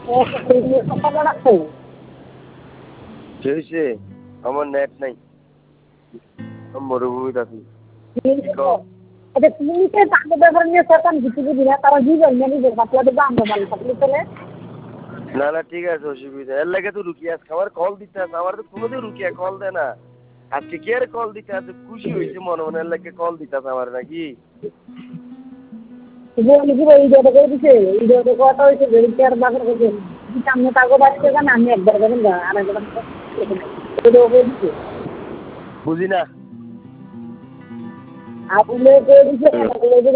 কথা রাখো। হয়েছে আমার নেট নাই, মরুভূমিতে আছি। এটা ক্লিনিকে তাকে ব্যাপার নিয়ে সরকার কিছু বুঝি না, তারা জীবন নিজের বাচ্চাদের দাম ভালো থাকলে চলে। না না ঠিক আছে, অসুবিধা এর লাগে তো রুকিয়া খাবার কল দিতে আছে, আমার তো কোনোদিন রুকিয়া কল দেয় না, আজকে কি আর কল দিতে আছে, খুশি হয়েছে মনে মনে, এর লাগে কল দিতে আছে আমার নাকি। ইডিওটা করে দিছে, ইডিওটা কথা হয়েছে আর বাজার করছে সামনে তাকে বাঁচতে না, আমি একবার করেন আর একবার দিচ্ছে বুঝি না। আপনি করে দিচ্ছে